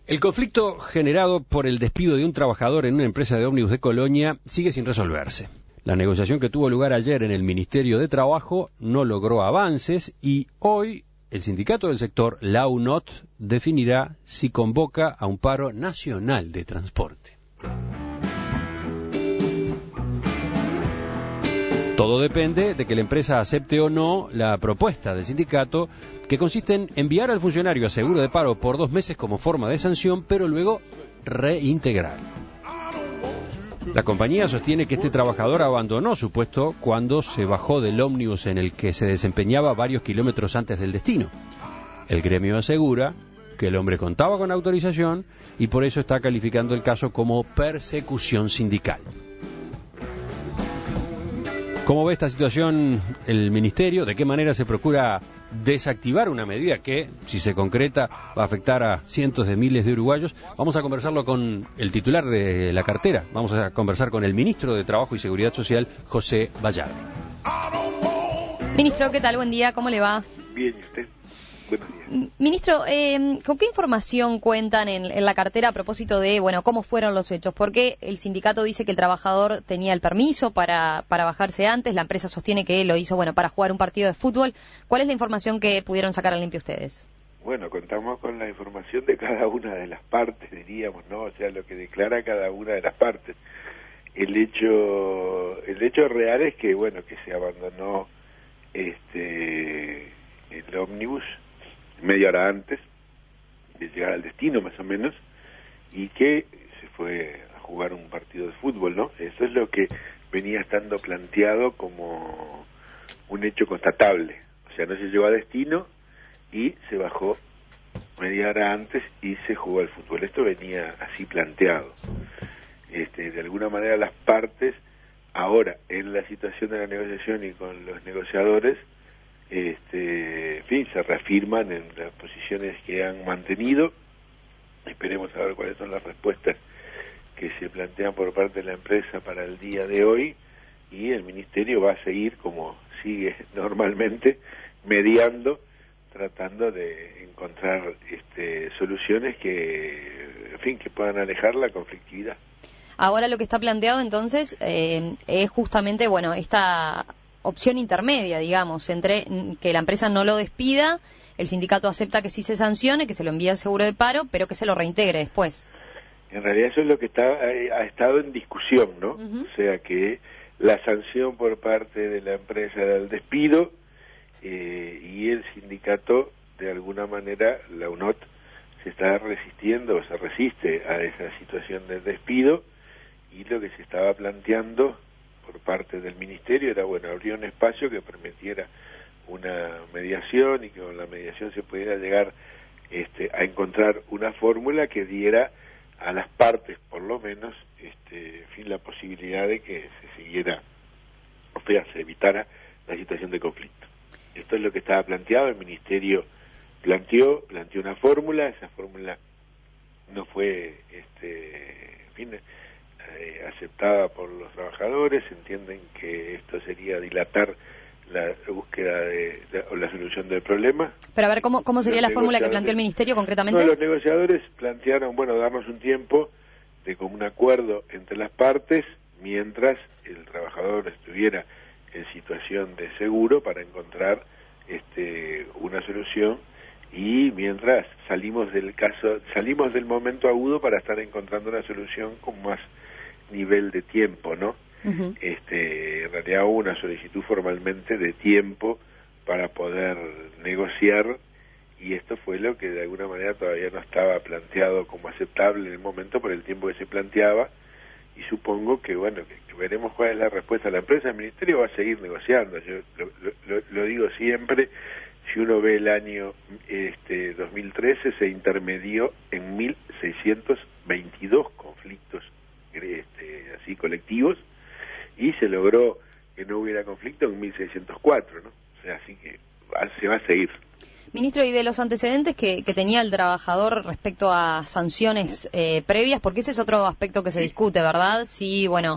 El conflicto generado por el despido de un trabajador en una empresa de ómnibus de Colonia sigue sin resolverse. La negociación que tuvo lugar ayer en el Ministerio de Trabajo no logró avances y hoy el sindicato del sector, la UNOT, definirá si convoca a un paro nacional de transporte. Todo depende de que la empresa acepte o no la propuesta del sindicato, que consiste en enviar al funcionario a seguro de paro por 2 meses como forma de sanción, pero luego reintegrar. La compañía sostiene que este trabajador abandonó su puesto cuando se bajó del ómnibus en el que se desempeñaba varios kilómetros antes del destino. El gremio asegura que el hombre contaba con autorización y por eso está calificando el caso como persecución sindical. ¿Cómo ve esta situación el Ministerio? ¿De qué manera se procura desactivar una medida que, si se concreta, va a afectar a cientos de miles de uruguayos? Vamos a conversarlo con el titular de la cartera. Vamos a conversar con el ministro de Trabajo y Seguridad Social, José Bayardo. Ministro, ¿qué tal? Buen día, ¿cómo le va? Bien, ¿y usted? Buenos días. Ministro, ¿con qué información cuentan en la cartera a propósito de, cómo fueron los hechos? Porque el sindicato dice que el trabajador tenía el permiso para bajarse antes, la empresa sostiene que lo hizo, para jugar un partido de fútbol. ¿Cuál es la información que pudieron sacar al limpio ustedes? Bueno, contamos con la información de cada una de las partes, diríamos, ¿no? O sea, lo que declara cada una de las partes. El hecho real es que, que se abandonó el ómnibus media hora antes de llegar al destino, más o menos, y que se fue a jugar un partido de fútbol, ¿no? Eso es lo que venía estando planteado como un hecho constatable. O sea, no se llegó a destino y se bajó media hora antes y se jugó al fútbol. Esto venía así planteado. De alguna manera las partes, ahora, en la situación de la negociación y con los negociadores, en fin, se reafirman en las posiciones que han mantenido. Esperemos a ver cuáles son las respuestas que se plantean por parte de la empresa para el día de hoy, y el Ministerio va a seguir como sigue normalmente, mediando, tratando de encontrar soluciones que, en fin, que puedan alejar la conflictividad. Ahora lo que está planteado entonces es justamente, esta opción intermedia, digamos, entre que la empresa no lo despida, el sindicato acepta que sí se sancione, que se lo envíe al seguro de paro, pero que se lo reintegre después. En realidad eso es lo que ha estado en discusión, ¿no? Uh-huh. O sea, que la sanción por parte de la empresa del despido y el sindicato, de alguna manera, la UNOT, se está resistiendo o se resiste a esa situación del despido, y lo que se estaba planteando por parte del Ministerio era, abrir un espacio que permitiera una mediación y que con la mediación se pudiera llegar a encontrar una fórmula que diera a las partes, por lo menos, la posibilidad de que se siguiera, se evitara la situación de conflicto. Esto es lo que estaba planteado. El Ministerio planteó una fórmula. Esa fórmula no fue, aceptada por los trabajadores. Entienden que esto sería dilatar la búsqueda o la solución del problema. Pero a ver, ¿cómo sería la fórmula que planteó el Ministerio concretamente? No, los negociadores plantearon, darnos un tiempo de común acuerdo entre las partes, mientras el trabajador estuviera en situación de seguro para encontrar una solución, y mientras salimos del momento agudo para estar encontrando una solución con más nivel de tiempo, ¿no? Uh-huh. En realidad hubo una solicitud formalmente de tiempo para poder negociar, y esto fue lo que de alguna manera todavía no estaba planteado como aceptable en el momento por el tiempo que se planteaba, y supongo que que veremos cuál es la respuesta de la empresa. El Ministerio va a seguir negociando. Yo lo digo siempre. Si uno ve el año 2013, se intermedió en 1.622 conflictos así colectivos, y se logró que no hubiera conflicto en 1.604, ¿no? O sea, así que se va a seguir. Ministro, y de los antecedentes que tenía el trabajador respecto a sanciones previas, porque ese es otro aspecto que se discute, ¿verdad? Si,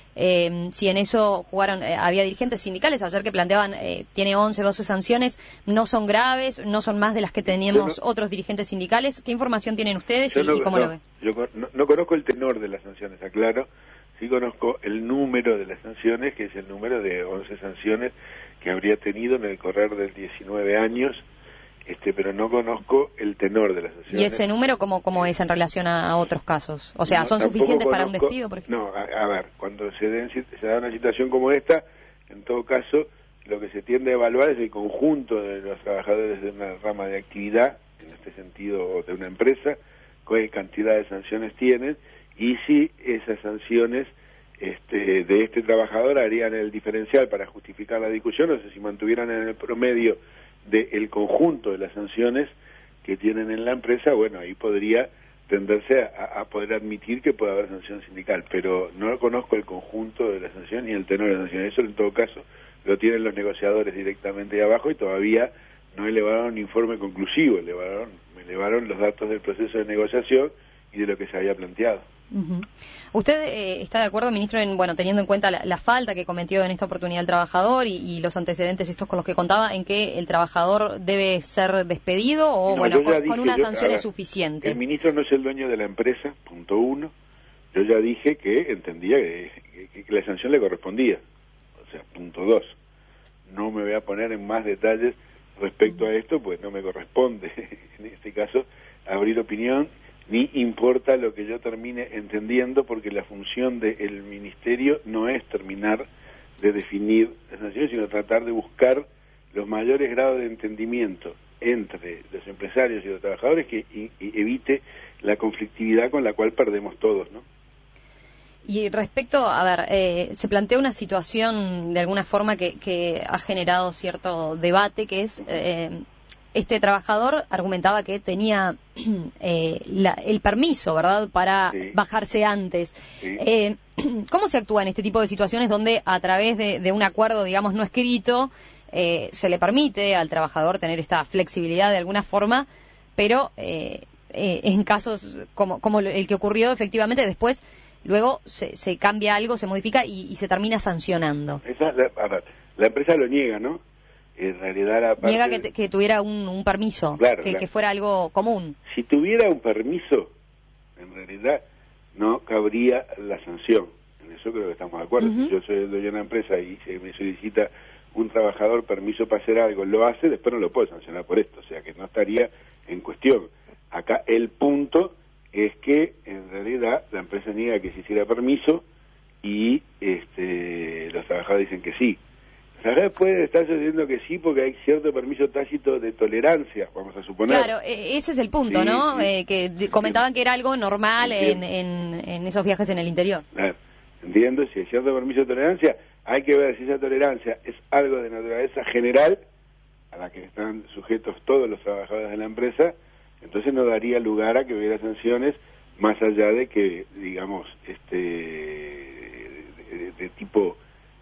si en eso jugaron, había dirigentes sindicales ayer que planteaban, tiene 11, 12 sanciones, no son graves, no son más de las que teníamos otros dirigentes sindicales. ¿Qué información tienen ustedes y cómo lo ven? Yo no conozco el tenor de las sanciones, aclaro. Sí conozco el número de las sanciones, que es el número de 11 sanciones que habría tenido en el correr de 19 años, pero no conozco el tenor de las sanciones. ¿Y ese número cómo es en relación a otros casos? O sea, ¿son suficientes para un despido, por ejemplo? No, a ver, cuando se da una situación como esta, en todo caso, lo que se tiende a evaluar es el conjunto de los trabajadores de una rama de actividad, en este sentido de una empresa, qué cantidad de sanciones tienen, y si esas sanciones de este trabajador harían el diferencial para justificar la discusión, o sea, si mantuvieran en el promedio del conjunto de las sanciones que tienen en la empresa, bueno, ahí podría tenderse a poder admitir que puede haber sanción sindical, pero no conozco el conjunto de la sanción ni el tenor de la sanción. Eso en todo caso lo tienen los negociadores directamente de abajo y todavía no elevaron un informe conclusivo, elevaron los datos del proceso de negociación y de lo que se había planteado. Uh-huh. ¿Usted está de acuerdo, ministro, teniendo en cuenta la falta que cometió en esta oportunidad el trabajador y los antecedentes estos con los que contaba, en que el trabajador debe ser despedido o, con una sanción es suficiente? El ministro no es el dueño de la empresa, punto uno. Yo ya dije que entendía que la sanción le correspondía, o sea, punto dos. No me voy a poner en más detalles respecto a esto, pues no me corresponde, en este caso, abrir opinión, ni importa lo que yo termine entendiendo, porque la función del ministerio no es terminar de definir las sanciones, sino tratar de buscar los mayores grados de entendimiento entre los empresarios y los trabajadores que evite la conflictividad con la cual perdemos todos, ¿no? Y respecto, se plantea una situación de alguna forma que ha generado cierto debate, que es... este trabajador argumentaba que tenía el permiso, ¿verdad?, para bajarse antes. Sí. ¿Cómo se actúa en este tipo de situaciones donde a través de un acuerdo, digamos, no escrito, se le permite al trabajador tener esta flexibilidad de alguna forma, pero en casos como el que ocurrió, efectivamente, después, luego se cambia algo, se modifica y se termina sancionando? La empresa lo niega, ¿no? En realidad niega que tuviera un permiso, claro, que fuera algo común. Si tuviera un permiso, en realidad no cabría la sanción. En eso creo que estamos de acuerdo. Uh-huh. Si yo soy el dueño de una empresa y se me solicita un trabajador permiso para hacer algo, lo hace, después no lo puedo sancionar por esto, o sea que no estaría en cuestión. Acá el punto es que en realidad la empresa niega que se hiciera permiso y los trabajadores dicen que sí. Ahora puede estar sucediendo que sí, porque hay cierto permiso tácito de tolerancia, vamos a suponer. Claro, ese es el punto, sí, ¿no? Sí. Que comentaban que era algo normal en esos viajes en el interior. Claro, entiendo, si hay cierto permiso de tolerancia, hay que ver si esa tolerancia es algo de naturaleza general, a la que están sujetos todos los trabajadores de la empresa, entonces no daría lugar a que hubiera sanciones, más allá de que, digamos, de tipo...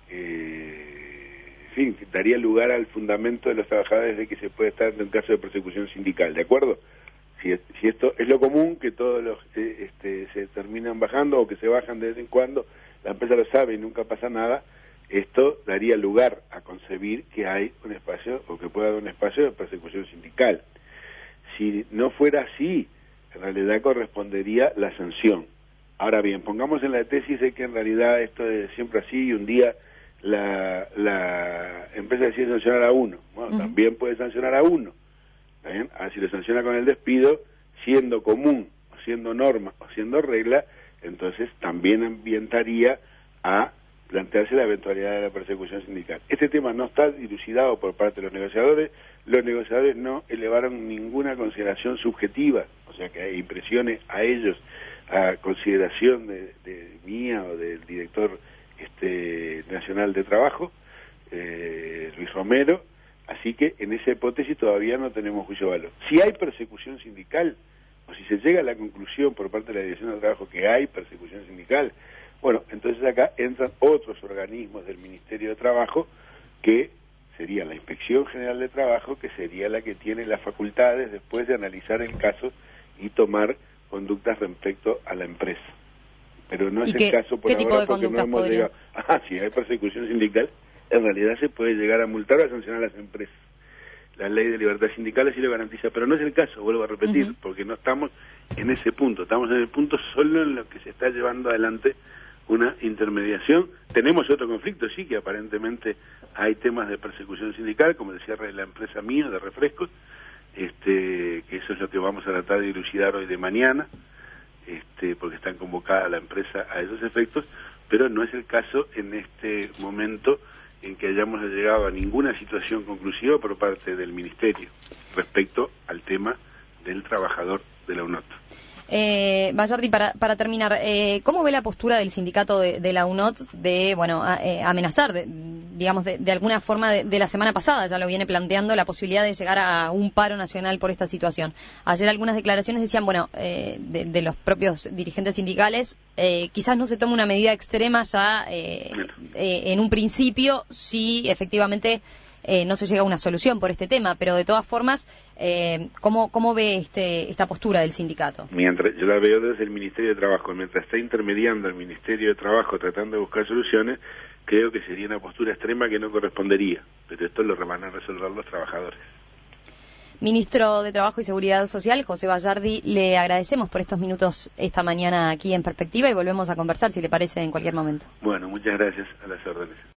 daría lugar al fundamento de los trabajadores de que se puede estar en caso de persecución sindical, ¿de acuerdo? Si esto es lo común, que todos los se terminan bajando o que se bajan de vez en cuando, la empresa lo sabe y nunca pasa nada, esto daría lugar a concebir que hay un espacio o que pueda haber un espacio de persecución sindical. Si no fuera así, en realidad correspondería la sanción. Ahora bien, pongamos en la tesis de que en realidad esto es siempre así y un día la empresa decide sancionar a uno. Bueno, uh-huh. También puede sancionar a uno. ¿Está bien? Si lo sanciona con el despido, siendo común, o siendo norma, o siendo regla, entonces también ambientaría a plantearse la eventualidad de la persecución sindical. Este tema no está dilucidado por parte de los negociadores no elevaron ninguna consideración subjetiva, o sea que impresione a ellos a consideración de mía o del director nacional de trabajo, Luis Romero, así que en esa hipótesis todavía no tenemos juicio de valor. Si hay persecución sindical, o si se llega a la conclusión por parte de la Dirección de Trabajo que hay persecución sindical, bueno, entonces acá entran otros organismos del Ministerio de Trabajo, que sería la Inspección General de Trabajo, que sería la que tiene las facultades después de analizar el caso y tomar conductas respecto a la empresa. pero no es ¿Y el caso por qué tipo ahora de porque no conductas hemos podría? llegado. Si hay persecución sindical, en realidad se puede llegar a multar o a sancionar a las empresas. La ley de libertad sindical así lo garantiza, pero no es el caso, vuelvo a repetir, porque no estamos en ese punto, estamos en el punto solo en lo que se está llevando adelante una intermediación. Tenemos otro conflicto, sí, que aparentemente hay temas de persecución sindical, como el cierre de la empresa mía de refrescos, que eso es lo que vamos a tratar de dilucidar hoy de mañana, porque está convocada la empresa a esos efectos, pero no es el caso en este momento en que hayamos llegado a ninguna situación conclusiva por parte del Ministerio respecto al tema del trabajador de la UNOT. Bayardi, para terminar, ¿cómo ve la postura del sindicato de la UNOT de, amenazar, digamos, de alguna forma de la semana pasada? Ya lo viene planteando la posibilidad de llegar a un paro nacional por esta situación. Ayer algunas declaraciones decían, de los propios dirigentes sindicales, quizás no se tome una medida extrema ya en un principio, si efectivamente no se llega a una solución por este tema, pero de todas formas, ¿cómo ve esta postura del sindicato? Mientras yo la veo desde el Ministerio de Trabajo, mientras está intermediando el Ministerio de Trabajo tratando de buscar soluciones, creo que sería una postura extrema que no correspondería, pero esto lo van a resolver los trabajadores. Ministro de Trabajo y Seguridad Social, José Bayardi, le agradecemos por estos minutos esta mañana aquí en Perspectiva y volvemos a conversar, si le parece, en cualquier momento. Bueno, muchas gracias, a las órdenes.